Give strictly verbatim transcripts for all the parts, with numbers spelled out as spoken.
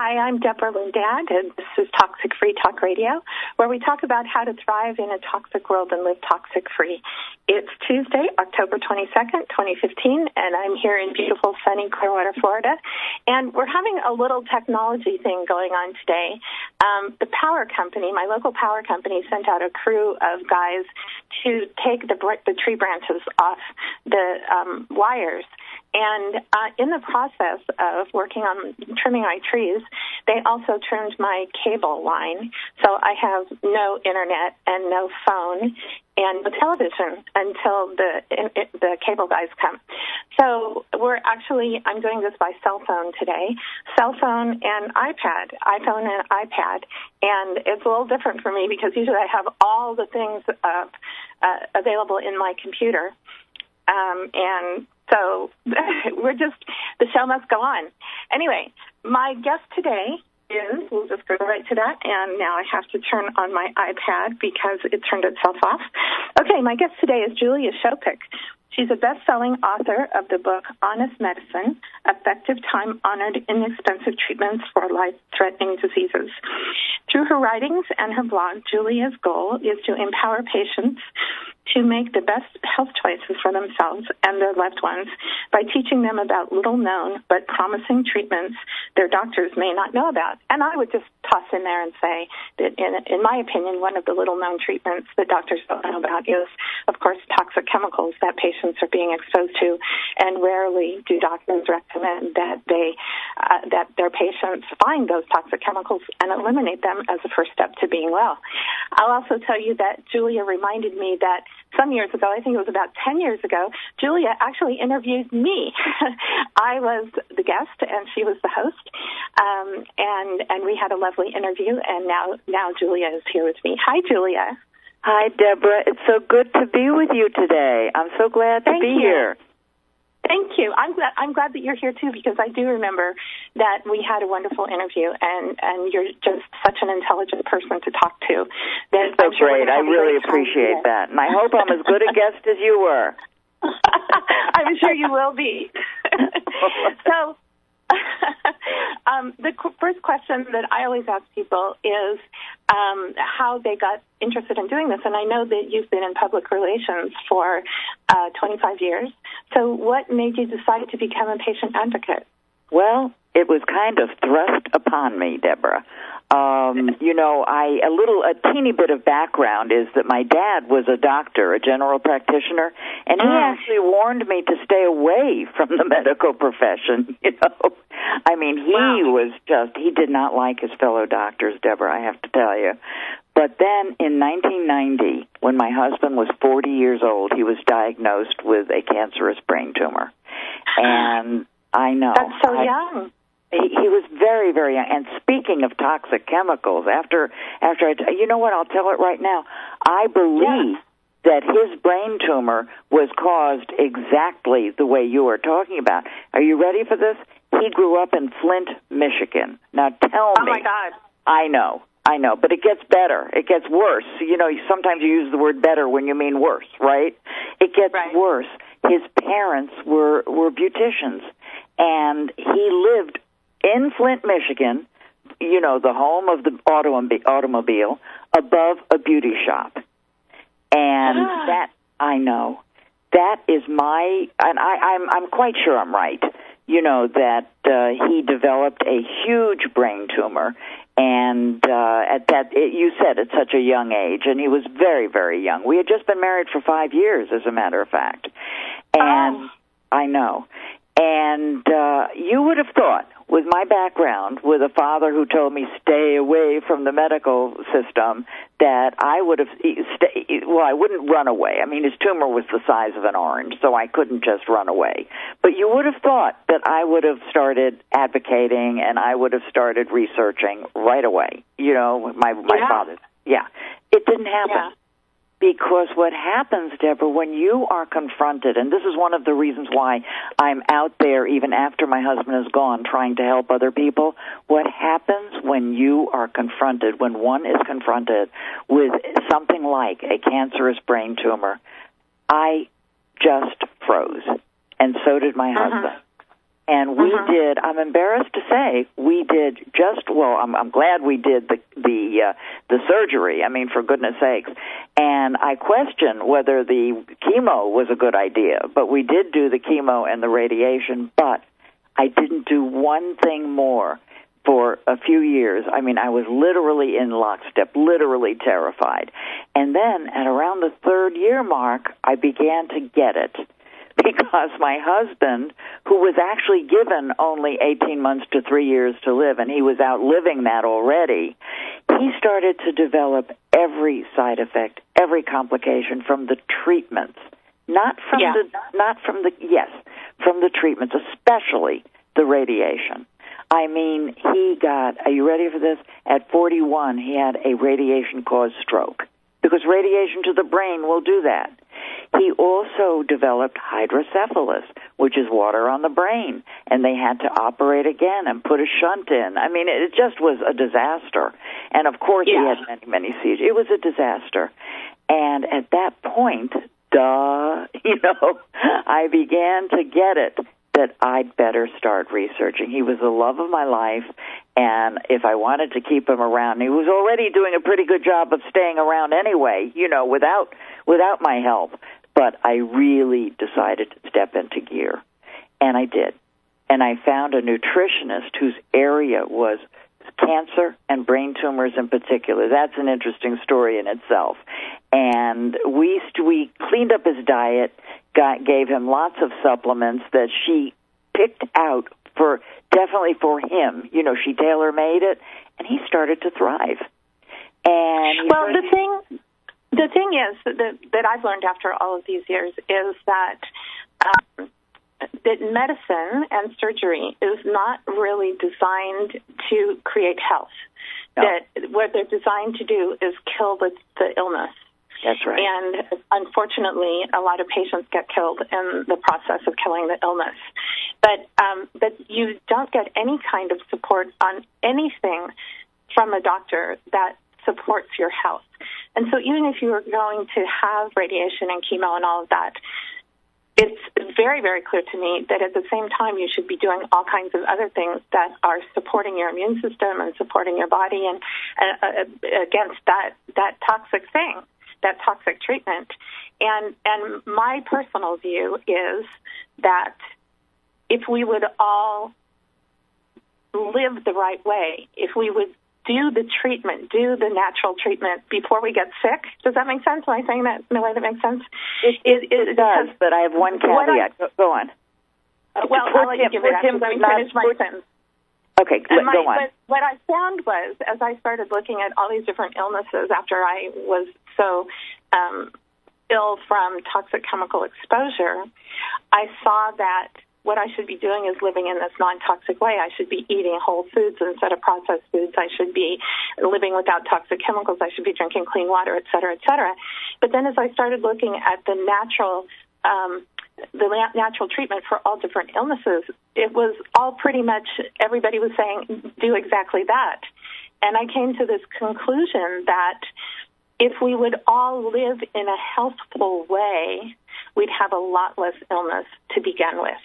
Hi, I'm Deborah Lindad, and this is Toxic Free Talk Radio, where we talk about how to thrive in a toxic world and live toxic-free. It's Tuesday, October twenty-second, twenty fifteen, and I'm here in beautiful, sunny Clearwater, Florida. And we're having a little technology thing going on today. Um, the power company, my local power company, sent out a crew of guys to take the, the tree branches off the um, wires. And uh, in the process of working on trimming my trees, they also trimmed my cable line. So I have no internet and no phone and no television until the the cable guys come. So we're actually, I'm doing this by cell phone today, cell phone and iPad, iPhone and iPad. And it's a little different for me because usually I have all the things uh, uh, available in my computer. Um, and so we're just, the show must go on. Anyway, my guest today is, we'll just go right to that, and now I have to turn on my iPad because it turned itself off. Okay, my guest today is Julia Shopik. She's a best-selling author of the book Honest Medicine, Effective Time-Honored Inexpensive Treatments for Life-Threatening Diseases. Through her writings and her blog, Julia's goal is to empower patients to make the best health choices for themselves and their loved ones by teaching them about little-known but promising treatments their doctors may not know about. And I would just toss in there and say that, in, in my opinion, one of the little-known treatments that doctors don't know about is, of course, toxic chemicals that patients are being exposed to, and rarely do doctors recommend that they uh, that their patients find those toxic chemicals and eliminate them as a first step to being well. I'll also tell you that Julia reminded me that some years ago, I think it was about ten years ago, Julia actually interviewed me. I was the guest and she was the host, um, and and we had a lovely interview, and now, now Julia is here with me. Hi, Julia. Hi, Deborah. It's so good to be with you today. I'm so glad to Thank be you. here. Thank you. I'm glad, I'm glad that you're here, too, because I do remember that we had a wonderful interview, and, and you're just such an intelligent person to talk to. That so sure great. I really appreciate that. And I hope I'm as good a guest as you were. I'm sure you will be. So um, the qu- first question that I always ask people is um, how they got interested in doing this. And I know that you've been in public relations for uh, twenty-five years. So what made you decide to become a patient advocate? Well, it was kind of thrust upon me, Deborah. Um, you know, I a little, a teeny bit of background is that my dad was a doctor, a general practitioner, and he uh. actually warned me to stay away from the medical profession, you know. I mean, he wow. was just, he did not like his fellow doctors, Deborah, I have to tell you. But then in nineteen ninety, when my husband was forty years old, he was diagnosed with a cancerous brain tumor. And I know. That's so I, young. He, he was very, very young. And speaking of toxic chemicals, after, after I, you know what, I'll tell it right now. I believe yeah. that his brain tumor was caused exactly the way you are talking about. Are you ready for this? He grew up in Flint, Michigan. Now tell oh me. Oh, my God. I know. I know, but it gets better. It gets worse. You know, sometimes you use the word better when you mean worse, right? It gets right. worse. His parents were, were beauticians, and he lived in Flint, Michigan, you know, the home of the automob- automobile, above a beauty shop. And ah. that, I know, that is my, and I, I'm, I'm quite sure I'm right, you know, that uh, he developed a huge brain tumor. And uh, at that, it, you said at such a young age, and he was very, very young. We had just been married for five years, as a matter of fact. And oh. I know. And uh, you would have thought, with my background, with a father who told me stay away from the medical system, that I would have, stay, well, I wouldn't run away. I mean, his tumor was the size of an orange, so I couldn't just run away. But you would have thought that I would have started advocating and I would have started researching right away. You know, my my yeah. father. Yeah. It didn't happen. Yeah. Because what happens, Deborah, when you are confronted, and this is one of the reasons why I'm out there even after my husband is gone trying to help other people, what happens when you are confronted, when one is confronted with something like a cancerous brain tumor, I just froze, and so did my uh-huh. husband. And we uh-huh. did, I'm embarrassed to say, we did just, well, I'm, I'm glad we did the the uh, the surgery, I mean, for goodness sakes. And I question whether the chemo was a good idea, but we did do the chemo and the radiation, but I didn't do one thing more for a few years. I mean, I was literally in lockstep, literally terrified. And then at around the third year mark, I began to get it. Because my husband, who was actually given only eighteen months to three years to live, and he was outliving that already, he started to develop every side effect, every complication from the treatments. Not from yeah. the, not from the, yes, from the treatments, especially the radiation. I mean, he got, are you ready for this? At forty-one, he had a radiation-caused stroke, because radiation to the brain will do that. He also developed hydrocephalus, which is water on the brain, and they had to operate again and put a shunt in. I mean, it just was a disaster. And, of course, yeah. he had many, many seizures. It was a disaster. And at that point, duh, you know, I began to get it that I'd better start researching. He was the love of my life, and if I wanted to keep him around, he was already doing a pretty good job of staying around anyway, you know, without without my help. But I really decided to step into gear, and I did. And I found a nutritionist whose area was cancer and brain tumors in particular. That's an interesting story in itself. And we we cleaned up his diet, got, gave him lots of supplements that she picked out for definitely for him. You know, she tailor-made it, and he started to thrive. And well, the thing, the thing is that, that I've learned after all of these years is that um, that medicine and surgery is not really designed to create health. No. That what they're designed to do is kill the, the illness. That's right. And unfortunately, a lot of patients get killed in the process of killing the illness. But um, but you don't get any kind of support on anything from a doctor that supports your health. And so even if you are going to have radiation and chemo and all of that, it's very, very clear to me that at the same time you should be doing all kinds of other things that are supporting your immune system and supporting your body and uh, against that, that toxic thing, that toxic treatment. And and my personal view is that if we would all live the right way, if we would do the treatment, do the natural treatment before we get sick. Does that make sense? Am I saying that in a way that makes sense? It, it, it, it does, but I have one caveat. I, go on. Uh, well, I'll let you give me that because I'm finish my sentence. Okay, let, my, go on. But what I found was, as I started looking at all these different illnesses after I was so um, ill from toxic chemical exposure, I saw that what I should be doing is living in this non-toxic way. I should be eating whole foods instead of processed foods. I should be living without toxic chemicals. I should be drinking clean water, et cetera, et cetera. But then as I started looking at the natural um, the natural treatment for all different illnesses, it was all pretty much everybody was saying, do exactly that. And I came to this conclusion that if we would all live in a healthful way, we'd have a lot less illness to begin with.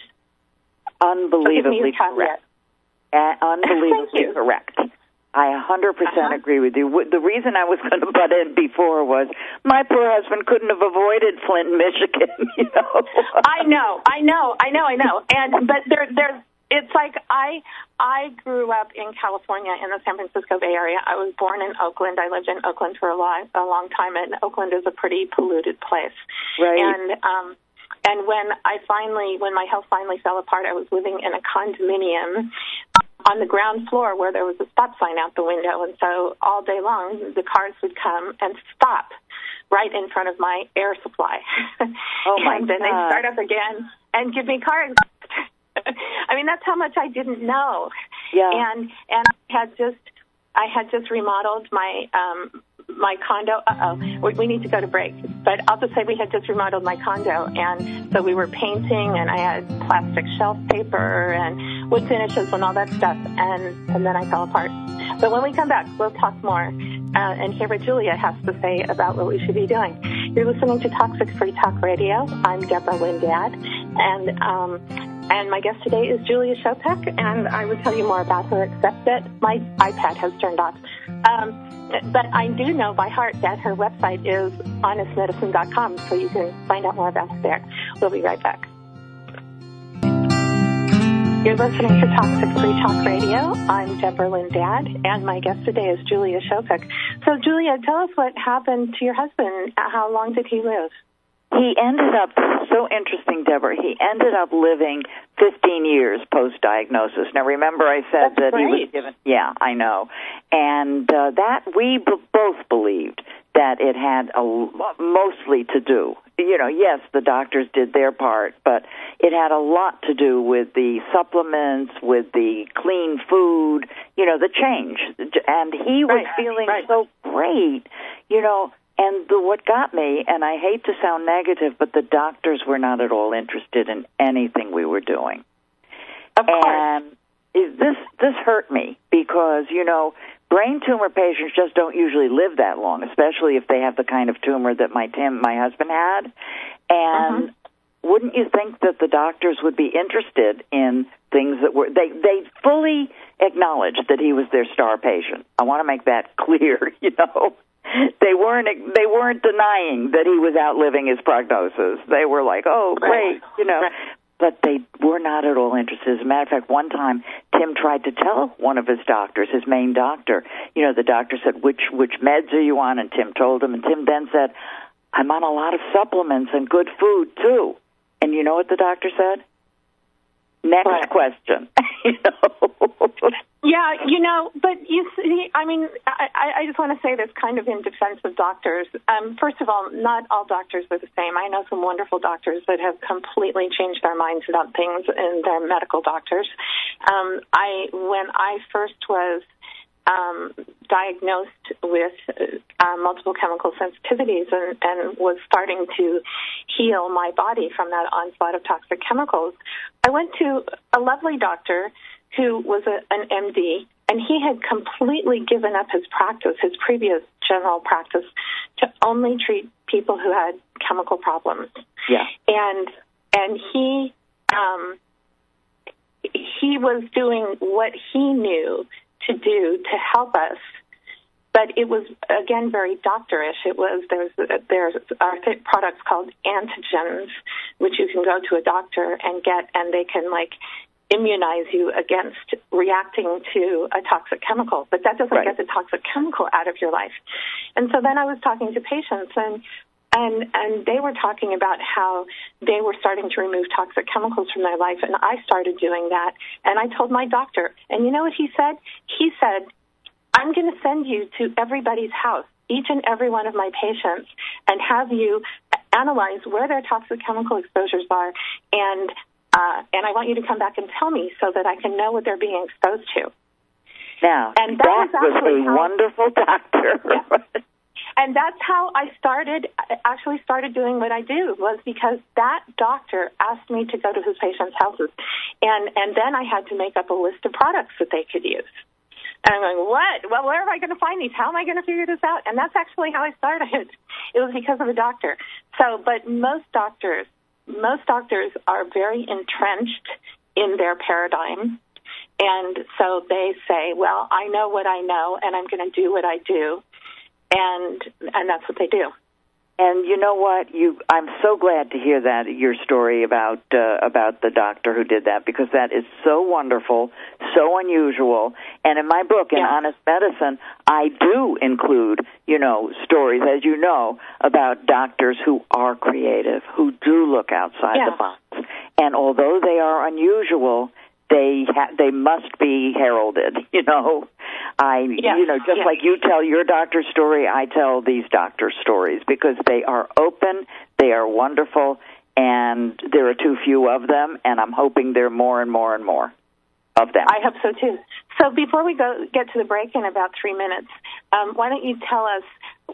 Unbelievably correct. Uh, unbelievably correct. I one hundred percent uh-huh. agree with you. The reason I was going to butt in before was my poor husband couldn't have avoided Flint, Michigan. You know. I know, I know, I know, I know. And but there, there's. It's like I, I grew up in California in the San Francisco Bay Area. I was born in Oakland. I lived in Oakland for a long, a long time, and Oakland is a pretty polluted place. Right. And um. And when I finally, when my health finally fell apart, I was living in a condominium on the ground floor where there was a stop sign out the window. And so all day long, the cars would come and stop right in front of my air supply. Oh, my and then God. they'd start up again and give me car exhaust. I mean, that's how much I didn't know. Yeah. And, and I had just, I had just remodeled my, um, my condo. Uh-oh, we, we need to go to break. But I'll just say we had just remodeled my condo, and so we were painting, and I had plastic shelf paper and wood finishes and all that stuff, and, and then I fell apart. But when we come back, we'll talk more uh, and hear what Julia has to say about what we should be doing. You're listening to Toxic Free Talk Radio. I'm Deborah Lynn Gadd, and um, And my guest today is Julia Shopek, and I will tell you more about her, except that my iPad has turned off. Um, but I do know by heart that her website is honest medicine dot com, so you can find out more about it there. We'll be right back. You're listening to Toxic Free Talk Radio. I'm Deborah Lynn Dad, and my guest today is Julia Shopek. So, Julia, tell us what happened to your husband. How long did he live? He ended up, so interesting, Deborah, he ended up living fifteen years post-diagnosis. Now, remember I said That's that great. he was given, yeah, I know. And uh, that, we b- both believed that it had a, mostly to do, you know, yes, the doctors did their part, but it had a lot to do with the supplements, with the clean food, you know, the change. And he was right, feeling right. so great, you know. And the, what got me, and I hate to sound negative, but the doctors were not at all interested in anything we were doing. Of course. And it, this this hurt me because, you know, brain tumor patients just don't usually live that long, especially if they have the kind of tumor that my Tim, my husband, had. And uh-huh. wouldn't you think that the doctors would be interested in things that were, they, they fully acknowledged that he was their star patient. I want to make that clear, you know. They weren't they weren't denying that he was outliving his prognosis. They were like, oh, great, you know. But they were not at all interested. As a matter of fact, one time, Tim tried to tell one of his doctors, his main doctor, you know, the doctor said, which which meds are you on? And Tim told him. And Tim then said, I'm on a lot of supplements and good food, too. And you know what the doctor said? Next what? question. you know? Yeah, you know, but you see, I mean, I, I just want to say this kind of in defense of doctors. Um, first of all, not all doctors are the same. I know some wonderful doctors that have completely changed their minds about things, and they're medical doctors. Um, I, when I first was um, diagnosed with uh, multiple chemical sensitivities and, and was starting to heal my body from that onslaught of toxic chemicals, I went to a lovely doctor who was a, an M D, and he had completely given up his practice, his previous general practice, to only treat people who had chemical problems. Yeah. And and he um, he was doing what he knew to do to help us, but it was, again, very doctorish. It was, there's, there's are products called antigens, which you can go to a doctor and get, and they can, like, immunize you against reacting to a toxic chemical, but that doesn't right. get the toxic chemical out of your life. And so then I was talking to patients, and and and they were talking about how they were starting to remove toxic chemicals from their life, and I started doing that. And I told my doctor, and you know what he said? He said, I'm going to send you to everybody's house, each and every one of my patients, and have you analyze where their toxic chemical exposures are, and Uh, and I want you to come back and tell me so that I can know what they're being exposed to. Now, and that, that was, was a how, wonderful doctor. Yeah. And that's how I started, actually started doing what I do, was because that doctor asked me to go to his patients' houses. And, and then I had to make up a list of products that they could use. And I'm going, what? Well, where am I going to find these? How am I going to figure this out? And that's actually how I started. It was because of a doctor. So, but most doctors, Most doctors are very entrenched in their paradigm, and so they say, well, I know what I know, and I'm going to do what I do, and and that's what they do. And you know what? You, I'm so glad to hear that, your story about uh, about the doctor who did that, because that is so wonderful, so unusual. And in my book, in yeah. Honest Medicine, I do include, you know, stories, as you know, about doctors who are creative, who do look outside yeah. the box. And although they are unusual, they ha- they must be heralded, you know. I, yes. you know, just yes. like you tell your doctor's story, I tell these doctors' stories, because they are open, they are wonderful, and there are too few of them, and I'm hoping there are more and more and more of them. I hope so, too. So before we go get to the break in about three minutes, um, why don't you tell us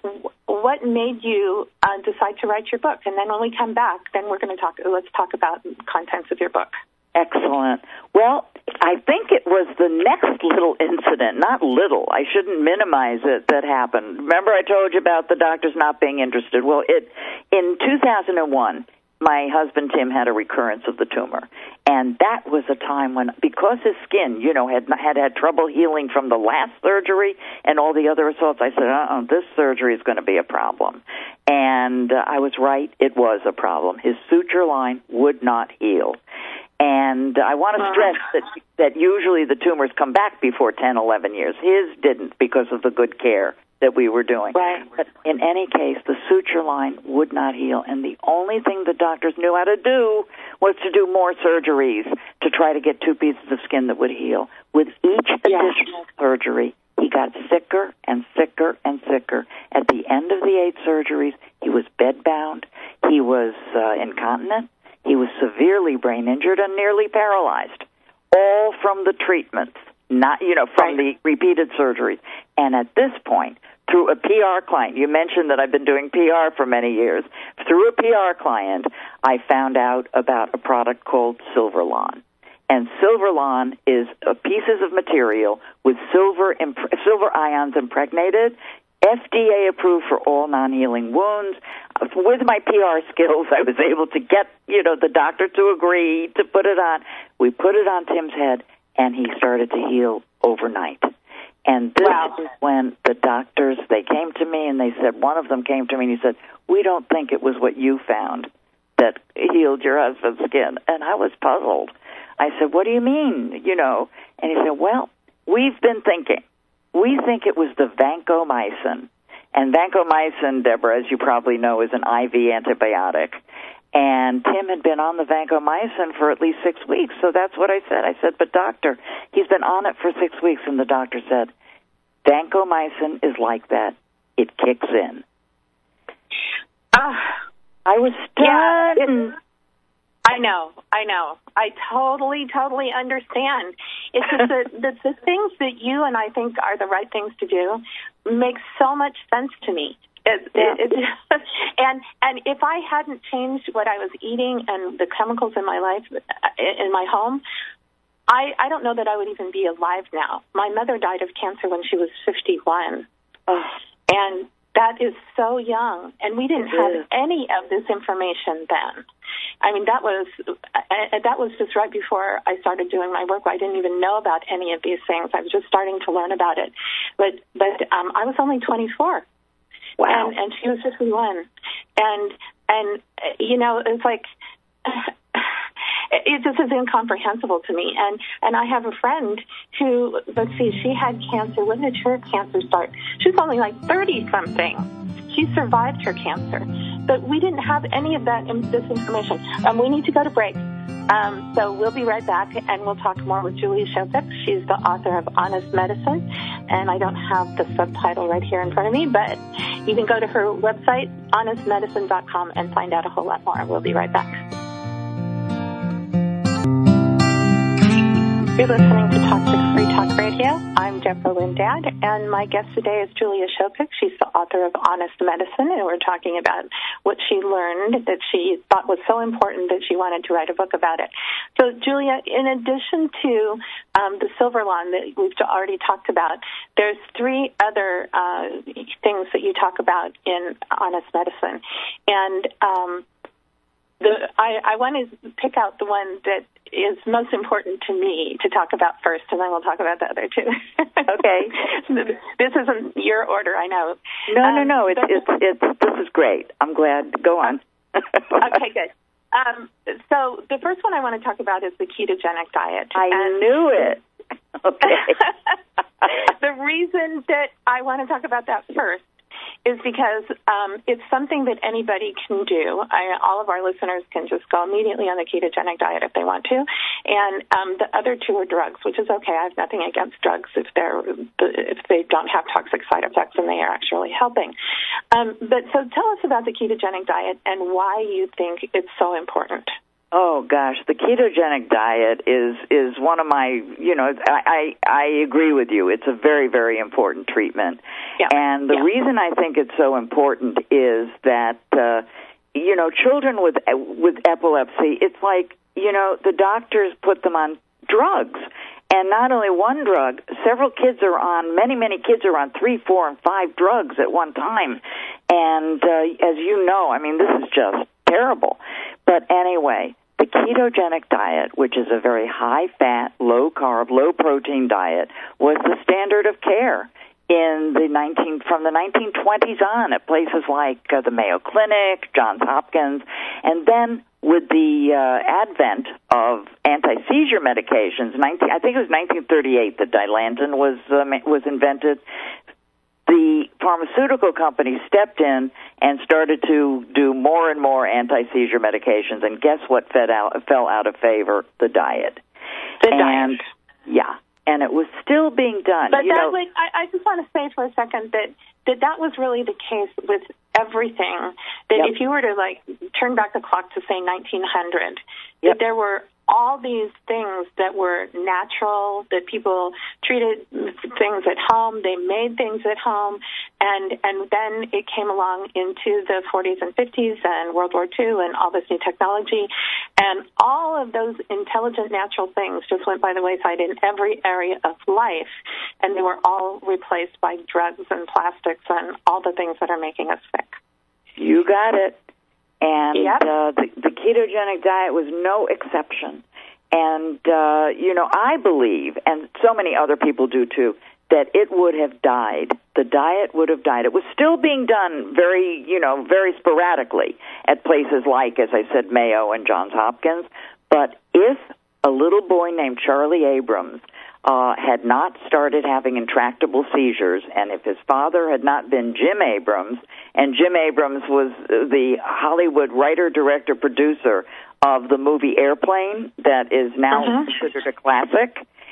what made you uh, decide to write your book? And then when we come back, then we're going to talk, let's talk about contents of your book. Excellent. Well, I think it was the next little incident, not little, I shouldn't minimize it, that happened. Remember I told you about the doctors not being interested? Well, it in two thousand one, my husband Tim had a recurrence of the tumor, And that was a time when, because his skin, you know, had had had trouble healing from the last surgery and all the other assaults, I said, uh-uh, this surgery is going to be a problem. And uh, I was right, it was a problem. His suture line would not heal. And I want to stress that that usually the tumors come back before ten, eleven years. His didn't because of the good care that we were doing. Right. But in any case, the suture line would not heal, and the only thing the doctors knew how to do was to do more surgeries to try to get two pieces of skin that would heal. With each additional yes. surgery, he got sicker and sicker and sicker. At the end of the eight surgeries, he was bedbound, he was uh, incontinent, he was severely brain injured and nearly paralyzed, all from the treatments, not, you know, from right. the repeated surgeries. And at this point, through a P R client, you mentioned that I've been doing P R for many years. Through a P R client, I found out about a product called Silverlon. And Silverlon is uh, pieces of material with silver imp- silver ions impregnated, F D A approved for all non-healing wounds. With my P R skills, I was able to get, you know, the doctor to agree to put it on. We put it on Tim's head, and he started to heal overnight. And this wow. is when the doctors, they came to me and they said, one of them came to me and he said, we don't think it was what you found that healed your husband's skin. And I was puzzled. I said, what do you mean, you know? And he said, well, we've been thinking. We think it was the vancomycin. And vancomycin, Deborah, as you probably know, is an I V antibiotic. And Tim had been on the vancomycin for at least six weeks, so that's what I said. I said, but doctor, he's been on it for six weeks, and the doctor said, vancomycin is like that. It kicks in. Uh, I was stunned. Yeah, I know, I know. I totally, totally understand. It's just that the, the things that you and I think are the right things to do make so much sense to me. It, yeah. it, it, and and if I hadn't changed what I was eating and the chemicals in my life, in my home, I, I don't know that I would even be alive now. My mother died of cancer when she was fifty-one. Oh. And that is so young. And we didn't have any of this information then. I mean, that was uh, that was just right before I started doing my work. I didn't even know about any of these things. I was just starting to learn about it. But but um, I was only twenty-four. Wow. And, and she was fifty-one. And, and you know, it's like, it just is incomprehensible to me. And, and I have a friend who, let's see, she had cancer. When did her cancer start? She was only like thirty-something. She survived her cancer. But we didn't have any of that in this information. Um, we need to go to break. Um, so we'll be right back, and we'll talk more with Julia Shopik. She's the author of Honest Medicine, and I don't have the subtitle right here in front of me, but you can go to her website, honest medicine dot com, and find out a whole lot more. We'll be right back. You're listening to Toxic Free Talk Radio. I'm Deborah Lindad, and my guest today is Julia Shopik. She's the author of Honest Medicine, and we're talking about what she learned that she thought was so important that she wanted to write a book about it. So, Julia, in addition to um, the Silverlon that we've already talked about, there's three other uh, things that you talk about in Honest Medicine. And um, the, I, I want to pick out the one that is most important to me to talk about first, and then we'll talk about the other two. Okay. This isn't your order, I know. No, um, no, no. It's, it's, it's, this is great. I'm glad. Go on. Okay, good. Um, so the first one I want to talk about is the ketogenic diet. I and knew it. Okay. The reason that I want to talk about that first is because um, it's something that anybody can do. I, all of our listeners can just go immediately on the ketogenic diet if they want to. And um, the other two are drugs, which is okay. I have nothing against drugs if they're if they don't have toxic side effects and they are actually helping. Um, but so tell us about the ketogenic diet and why you think it's so important. Oh gosh, the ketogenic diet is is one of my, you know, I I, I agree with you. It's a very, very important treatment. Yeah. And the yeah. reason I think it's so important is that uh, you know, children with with epilepsy, it's like, you know, the doctors put them on drugs. And not only one drug, several kids are on, many, many kids are on three, four, and five drugs at one time. And uh, as you know, I mean, this is just terrible. But anyway, the ketogenic diet, which is a very high-fat, low-carb, low-protein diet, was the standard of care in the nineteen from the nineteen twenties on at places like uh, the Mayo Clinic, Johns Hopkins, and then with the uh, advent of anti-seizure medications, nineteen, I think it was nineteen thirty-eight that Dilantin was uh, was invented. The pharmaceutical companies stepped in and started to do more and more anti-seizure medications, and guess what fed out, fell out of favor? The diet. The and, diet. Yeah, and it was still being done. But you that know, was, I, I just want to say for a second that, that that was really the case with everything. That Yep. if you were to, like, turn back the clock to, say, nineteen hundred, Yep. that there were all these things that were natural, that people treated things at home, they made things at home, and and then it came along into the forties and fifties and World War Two and all this new technology, and all of those intelligent natural things just went by the wayside in every area of life, and they were all replaced by drugs and plastics and all the things that are making us sick. You got it. And Yep. uh, the, the ketogenic diet was no exception. And, uh, you know, I believe, and so many other people do too, that it would have died. The diet would have died. It was still being done very, you know, very sporadically at places like, as I said, Mayo and Johns Hopkins. But if a little boy named Charlie Abrams Uh, had not started having intractable seizures, and if his father had not been Jim Abrams, and Jim Abrams was the Hollywood writer, director, producer of the movie Airplane that is now Uh-huh. considered a classic.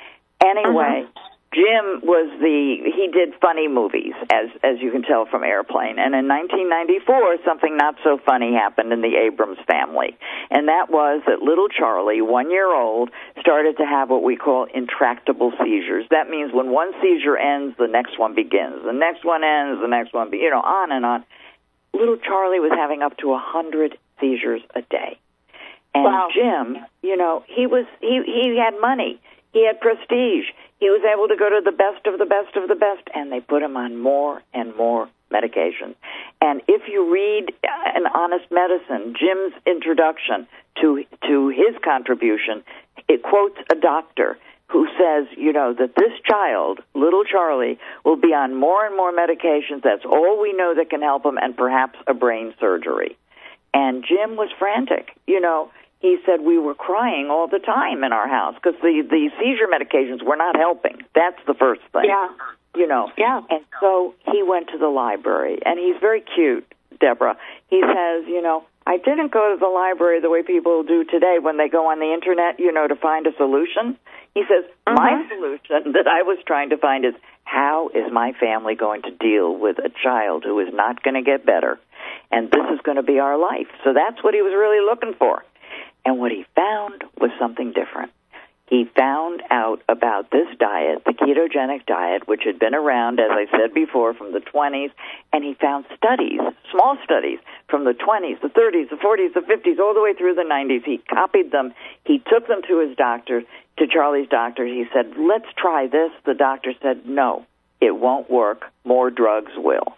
Anyway, Uh-huh. Jim was the, he did funny movies, as as you can tell from Airplane. And in nineteen ninety-four, something not so funny happened in the Abrams family. And that was that little Charlie, one year old, started to have what we call intractable seizures. That means when one seizure ends, the next one begins. The next one ends, the next one, be, you know, on and on. Little Charlie was having up to a hundred seizures a day. And Wow. Jim, you know, he was, he, he had money. He had prestige. He was able to go to the best of the best of the best, and they put him on more and more medications. And if you read An Honest Medicine, Jim's introduction to to his contribution, it quotes a doctor who says, you know, that this child, little Charlie, will be on more and more medications. That's all we know that can help him, and perhaps a brain surgery. And Jim was frantic, you know. He said we were crying all the time in our house because the, the seizure medications were not helping. That's the first thing. Yeah. You know. Yeah. And so he went to the library, and he's very cute, Deborah. He says, you know, I didn't go to the library the way people do today when they go on the Internet, you know, to find a solution. He says, Mm-hmm. my solution that I was trying to find is, how is my family going to deal with a child who is not going to get better? And this is going to be our life. So that's what he was really looking for. And what he found was something different. He found out about this diet, the ketogenic diet, which had been around, as I said before, from the twenties, and he found studies, small studies, from the twenties, the thirties, the forties, the fifties, all the way through the nineties. He copied them. He took them to his doctor, to Charlie's doctor. He said, let's try this. The doctor said, no, it won't work. More drugs will.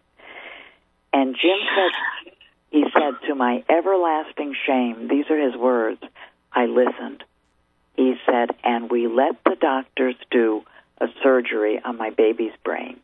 And Jim said, he said, to my everlasting shame, these are his words, I listened. He said, and we let the doctors do a surgery on my baby's brain.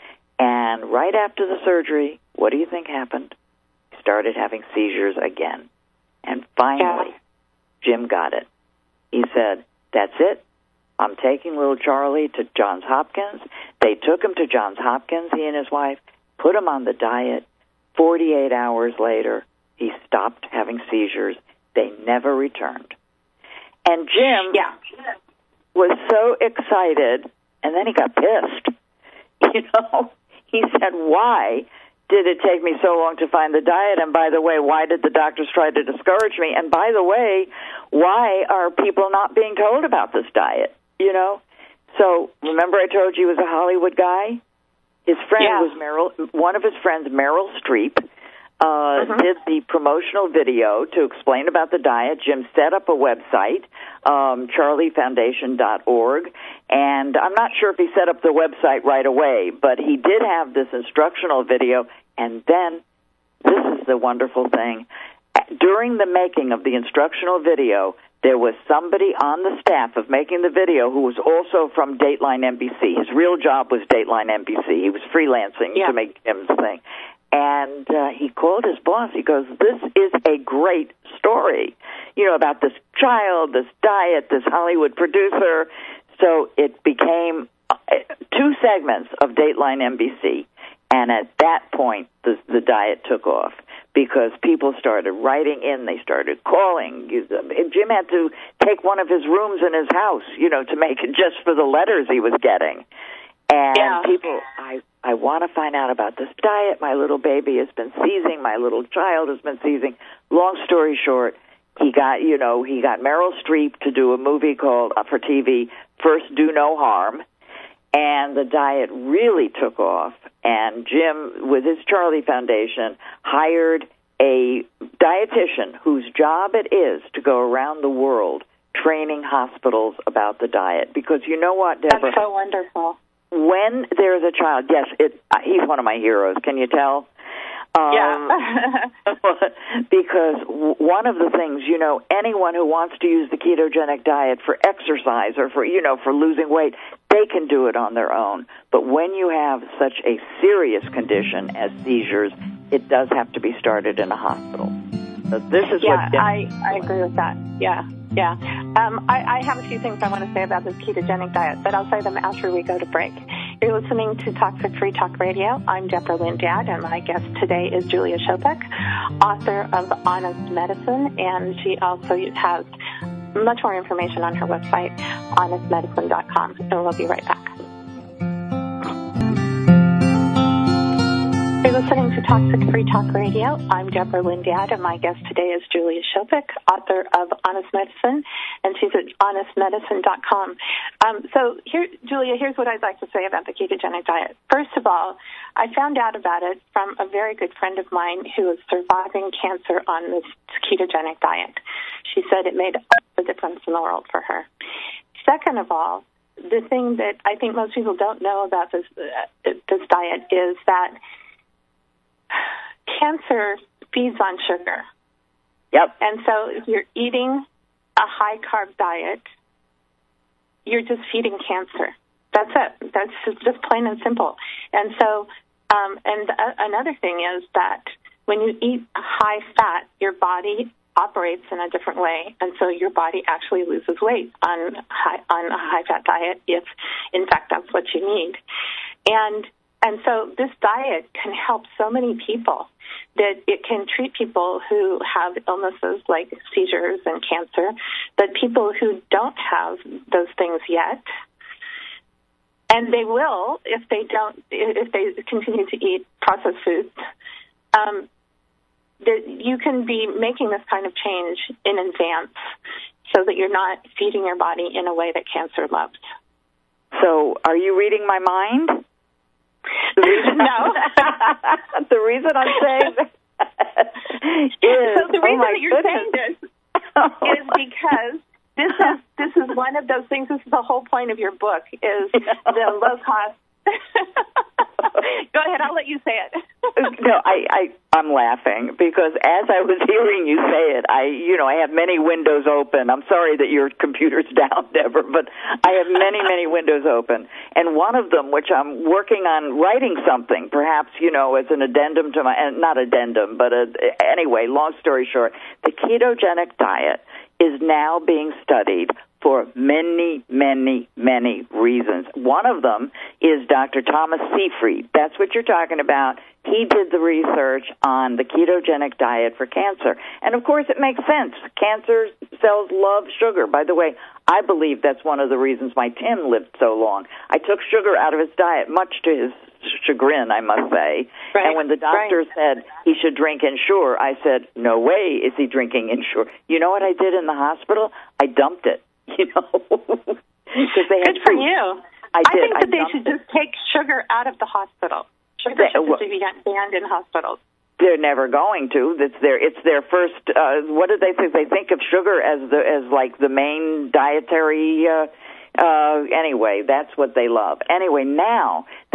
And right after the surgery, what do you think happened? He started having seizures again. And finally, Yeah. Jim got it. He said, that's it. I'm taking little Charlie to Johns Hopkins. They took him to Johns Hopkins, he and his wife, put him on the diet. forty-eight hours later, he stopped having seizures. They never returned. And Jim Yeah. was so excited, and then he got pissed. You know, he said, why did it take me so long to find the diet? And by the way, why did the doctors try to discourage me? And by the way, why are people not being told about this diet? You know? So remember I told you he was a Hollywood guy? His friend Yeah. was Meryl, one of his friends, Meryl Streep, uh, Mm-hmm. did the promotional video to explain about the diet. Jim set up a website, um, charlie foundation dot org, and I'm not sure if he set up the website right away, but he did have this instructional video, and then, this is the wonderful thing, during the making of the instructional video, there was somebody on the staff of making the video who was also from Dateline N B C. His real job was Dateline N B C. He was freelancing yeah. to make Jim's thing. And uh, he called his boss. He goes, this is a great story, you know, about this child, this diet, this Hollywood producer. So it became uh, two segments of Dateline N B C. And at that point, the, the diet took off because people started writing in. They started calling. Jim had to take one of his rooms in his house, you know, to make it just for the letters he was getting. And yeah. people, I, I want to find out about this diet. My little baby has been seizing. My little child has been seizing. Long story short, he got, you know, he got Meryl Streep to do a movie called, uh, for T V, First Do No Harm. And the diet really took off. And Jim, with his Charlie Foundation, hired a dietitian whose job it is to go around the world training hospitals about the diet. Because you know what, Deborah? That's so wonderful. When there's a child, yes, it, uh, he's one of my heroes. Can you tell? Um, yeah. Because w- one of the things, you know, anyone who wants to use the ketogenic diet for exercise or for, you know, for losing weight, they can do it on their own. But when you have such a serious condition as seizures, it does have to be started in a hospital. So this is yeah, what... I, I agree with that. Yeah, yeah. Um, I, I have a few things I want to say about this ketogenic diet, but I'll say them after we go to break. You're listening to Toxic Free Talk Radio. I'm Deborah Lynn Dad, and my guest today is Julia Shopek, author of Honest Medicine, and she also has much more information on her website, honest medicine dot com, and we'll be right back. You're listening to Toxic Free Talk Radio. I'm Deborah Lynn Dad, and my guest today is Julia Shopek, author of Honest Medicine, and she's at honest medicine dot com. Um, so, here, Julia, here's what I'd like to say about the ketogenic diet. First of all, I found out about it from a very good friend of mine who is surviving cancer on this ketogenic diet. She said it made all the difference in the world for her. Second of all, the thing that I think most people don't know about this uh, this diet is that cancer feeds on sugar. Yep. And so if you're eating a high-carb diet, you're just feeding cancer. That's it. That's just plain and simple. And so, um, and uh, another thing is that when you eat high-fat, your body operates in a different way, and so your body actually loses weight on high, on a high-fat diet if, in fact, that's what you need. And And so this diet can help so many people that it can treat people who have illnesses like seizures and cancer, but people who don't have those things yet, and they will if they don't, if they continue to eat processed foods, um, that you can be making this kind of change in advance so that you're not feeding your body in a way that cancer loves. So are you reading my mind? The reason, no. the reason I'm saying that is, so the reason oh that you're goodness. saying this is because this is this is one of those things. This is the whole point of your book is the low cost. Go ahead, I'll let you say it. No, I, I I'm laughing because as I was hearing you say it, I you know I have many windows open. I'm sorry that your computer's down, Deborah, but I have many many windows open, and one of them, which I'm working on writing something, perhaps you know as an addendum to my not addendum, but a, anyway. Long story short, the ketogenic diet is now being studied for many, many, many reasons. One of them is Doctor Thomas Seyfried. That's what you're talking about. He did the research on the ketogenic diet for cancer. And, of course, it makes sense. Cancer cells love sugar. By the way, I believe that's one of the reasons my Tim lived so long. I took sugar out of his diet, much to his chagrin, I must say. Right, and when the doctor right. said he should drink Ensure, I said, no way is he drinking Ensure. You know what I did in the hospital? I dumped it. You know, because they had good for fruit. you. I, I did. think that I they should it. just take sugar out of the hospital. Sugar should just be banned in hospitals. They're never going to. It's their it's their first. Uh, what do they think? They think of sugar as the as like the main dietary. Uh, uh, anyway, that's what they love. Anyway, now the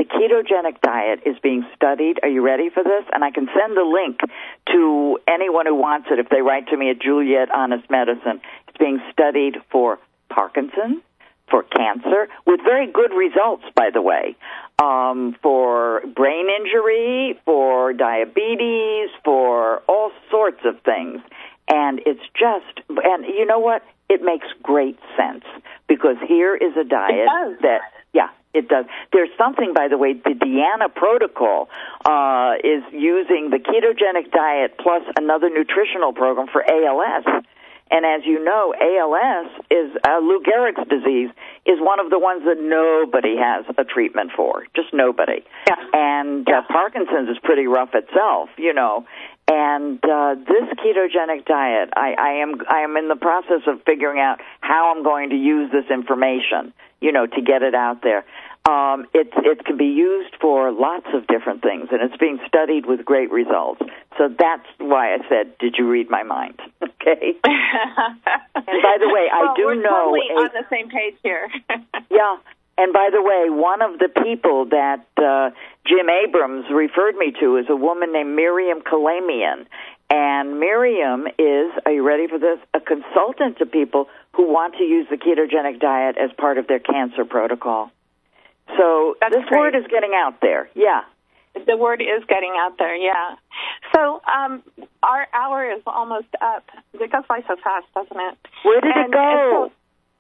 ketogenic diet is being studied. Are you ready for this? And I can send the link to anyone who wants it if they write to me at Juliet Honest Medicine. It's being studied for Parkinson's, for cancer, with very good results, by the way, um, for brain injury, for diabetes, for all sorts of things. And it's just, and you know what? It makes great sense, because here is a diet that, yeah, it does. There's something, by the way, the Deanna Protocol uh, is using the ketogenic diet plus another nutritional program for A L S. And as you know, A L S is, uh, Lou Gehrig's disease is one of the ones that nobody has a treatment for, just nobody. Yeah. And yeah. Uh, Parkinson's is pretty rough itself, you know. And uh, this ketogenic diet, I, I am I am in the process of figuring out how I'm going to use this information, you know, to get it out there. Um, it it can be used for lots of different things, and it's being studied with great results. So that's why I said, "Did you read my mind?" Okay. And by the way, well, I do we're know totally a, on the same page here. yeah. And by the way, one of the people that uh, Jim Abrams referred me to is a woman named Miriam Kalamian. And Miriam is, are you ready for this, a consultant to people who want to use the ketogenic diet as part of their cancer protocol. So That's this great. word is getting out there, yeah. The word is getting out there, yeah. So um, our hour is almost up. It goes by so fast, doesn't it? Where did and, it go?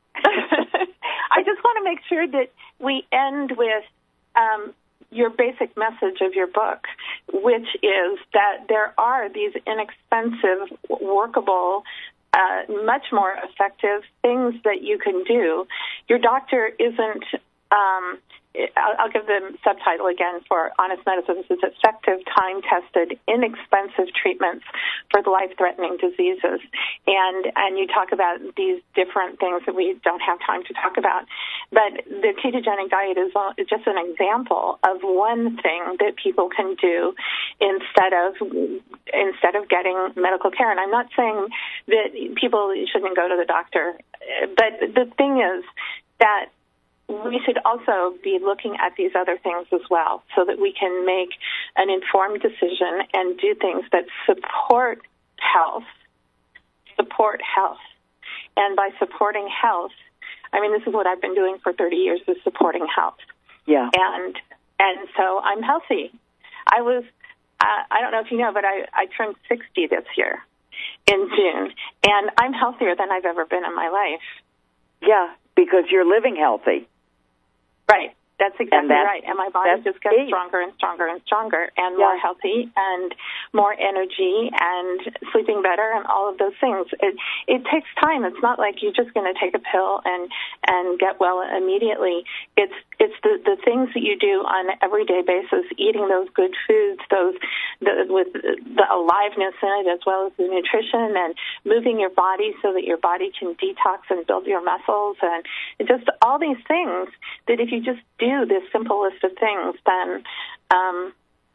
I just want to make sure that we end with um, your basic message of your book, which is that there are these inexpensive, workable, uh, much more effective things that you can do. Your doctor isn't... Um, I'll, I'll give the subtitle again for Honest Medicine. This is effective, time-tested, inexpensive treatments for the life-threatening diseases. And and you talk about these different things that we don't have time to talk about. But the ketogenic diet is just an example of one thing that people can do instead of instead of getting medical care. And I'm not saying that people shouldn't go to the doctor, but the thing is that we should also be looking at these other things as well, so that we can make an informed decision and do things that support health, support health. And by supporting health, I mean, this is what I've been doing for thirty years, is supporting health. Yeah. And and so I'm healthy. I was, uh, I don't know if you know, but I, I turned sixty this year in June, and I'm healthier than I've ever been in my life. Yeah, because you're living healthy. Right. That's exactly and that's, right. And my body just gets key. stronger and stronger and stronger and yeah. more healthy and more energy and sleeping better and all of those things. It it takes time. It's not like you're just going to take a pill and, and get well immediately. It's it's the, the things that you do on an everyday basis, eating those good foods, those the, with the aliveness in it as well as the nutrition, and moving your body so that your body can detox and build your muscles, and just all these things that if you just do this simple list of things, then um,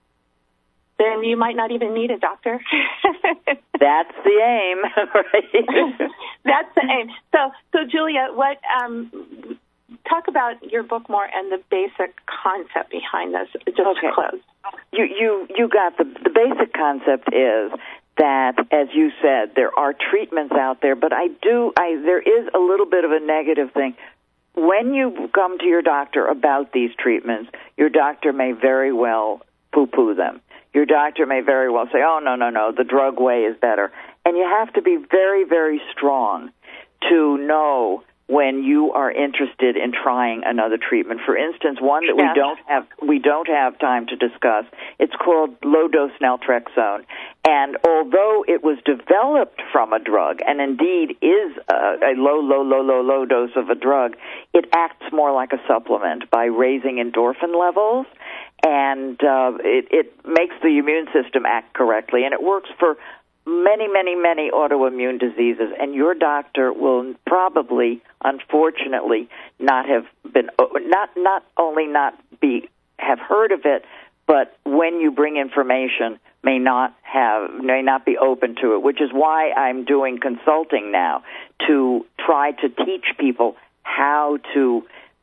then you might not even need a doctor. That's the aim, right? That's the aim. So, so Julia, what? Um, talk about your book more and the basic concept behind this. Just okay. to close. You you you got the the basic concept is that, as you said, there are treatments out there, but I do I there is a little bit of a negative thing. When you come to your doctor about these treatments, your doctor may very well poo-poo them. Your doctor may very well say, oh, no, no, no, the drug way is better. And you have to be very, very strong to know when you are interested in trying another treatment. For instance, one that yeah. we don't have we don't have time to discuss, it's called low-dose naltrexone. And although it was developed from a drug, and indeed is a, a low, low, low, low, low dose of a drug, it acts more like a supplement by raising endorphin levels, and uh, it, it makes the immune system act correctly, and it works for many, many, many autoimmune diseases, and your doctor will probably, unfortunately, not have been, not not only not be have heard of it, but when you bring information, may not have, may not be open to it, which is why I'm doing consulting now to try to teach people how to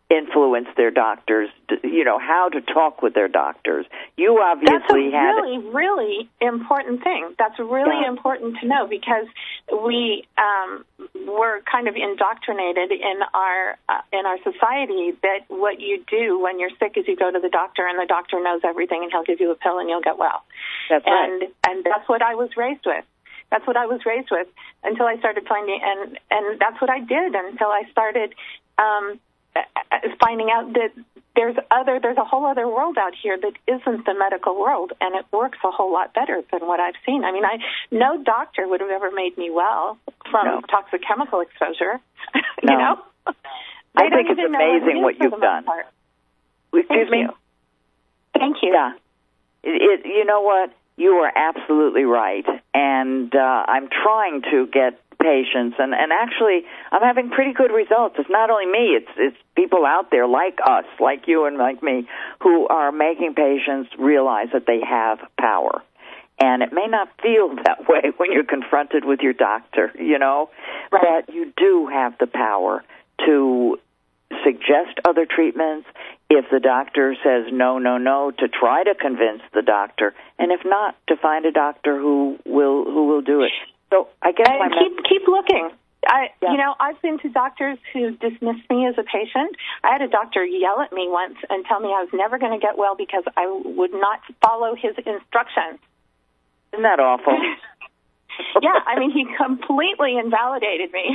influence their doctors, you know, how to talk with their doctors. You obviously had... That's a had... really, really important thing. That's really yeah. important to know because we um, were kind of indoctrinated in our uh, in our society that what you do when you're sick is you go to the doctor and the doctor knows everything and he'll give you a pill and you'll get well. That's and, right. And that's what I was raised with. That's what I was raised with until I started finding, and, and that's what I did until I started um, finding out that there's other, there's a whole other world out here that isn't the medical world, and it works a whole lot better than what I've seen. I mean, I no doctor would have ever made me well from no. toxic chemical exposure. No. You know, I think it's amazing what, what you've done. Excuse Thank me. You. Thank you. Yeah. It, it, you know what? You are absolutely right, and uh, I'm trying to get patients, and, and actually I'm having pretty good results. It's not only me, it's it's people out there like us, like you and like me, who are making patients realize that they have power. And it may not feel that way when you're confronted with your doctor, you know, right. but you do have the power to suggest other treatments. If the doctor says no, no, no, to try to convince the doctor, and if not, to find a doctor who will who will do it. So I guess and my keep message, keep looking. I, yeah. you know, I've been to doctors who dismissed me as a patient. I had a doctor yell at me once and tell me I was never going to get well because I would not follow his instructions. Isn't that awful? Yeah, I mean, he completely invalidated me.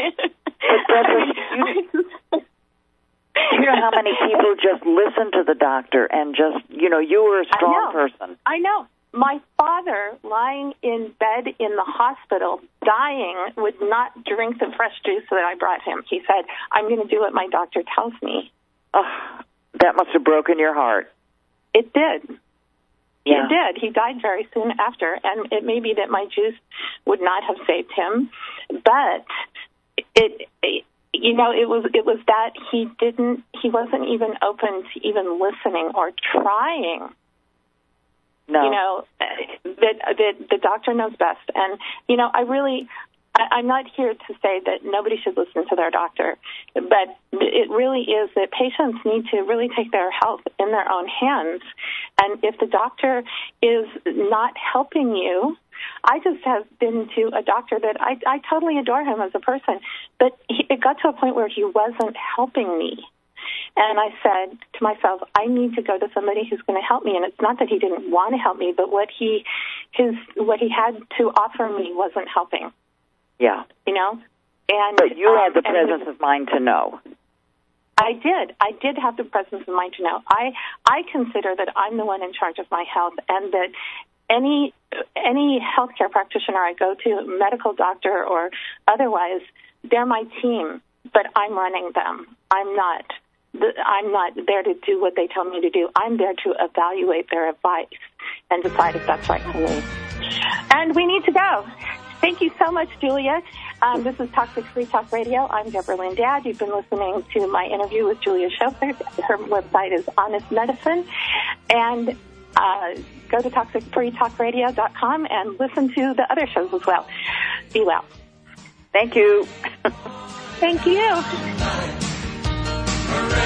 You know how many people just listen to the doctor and just, you know, you were a strong I person. I know. My father, lying in bed in the hospital, dying, would not drink the fresh juice that I brought him. He said, I'm going to do what my doctor tells me. Oh, that must have broken your heart. It did. Yeah. It did. He died very soon after, and it may be that my juice would not have saved him, but it, it you know, it was it was that he didn't, he wasn't even open to even listening or trying. No. You know, that, that the doctor knows best. And, you know, I really, I, I'm not here to say that nobody should listen to their doctor, but it really is that patients need to really take their health in their own hands. And if the doctor is not helping you, I just have been to a doctor that I, I totally adore him as a person, but he, it got to a point where he wasn't helping me. And I said to myself, I need to go to somebody who's going to help me. And it's not that he didn't want to help me, but what he, his, what he had to offer me wasn't helping. Yeah. You know? And but you um, had the presence of mind to know. I did. I did have the presence of mind to know. I, I consider that I'm the one in charge of my health, and that any any healthcare practitioner I go to, medical doctor or otherwise, they're my team, but I'm running them. I'm not. I'm not there to do what they tell me to do. I'm there to evaluate their advice and decide if that's right for me. And we need to go. Thank you so much, Julia. Um, this is Toxic Free Talk Radio. I'm Deborah Lynn Dad. You've been listening to my interview with Julia Schofield. Her website is Honest Medicine. And uh, go to toxic free talk radio dot com and listen to the other shows as well. Be well. Thank you. Thank you.